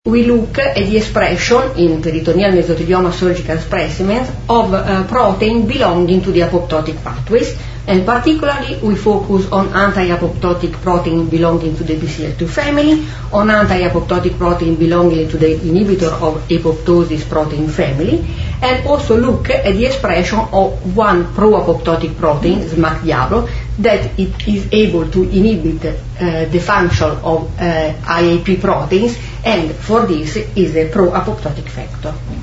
We look at the expression in peritoneal mesothelioma surgical specimens of protein belonging to the apoptotic pathways, and particularly we focus on anti-apoptotic protein belonging to the BCL2 family, on anti-apoptotic protein belonging to the inhibitor of apoptosis protein family, and also look at the expression of one pro-apoptotic protein, SMAC-Diablo, that it is able to inhibit the function of IAP proteins, and for this is a pro-apoptotic factor.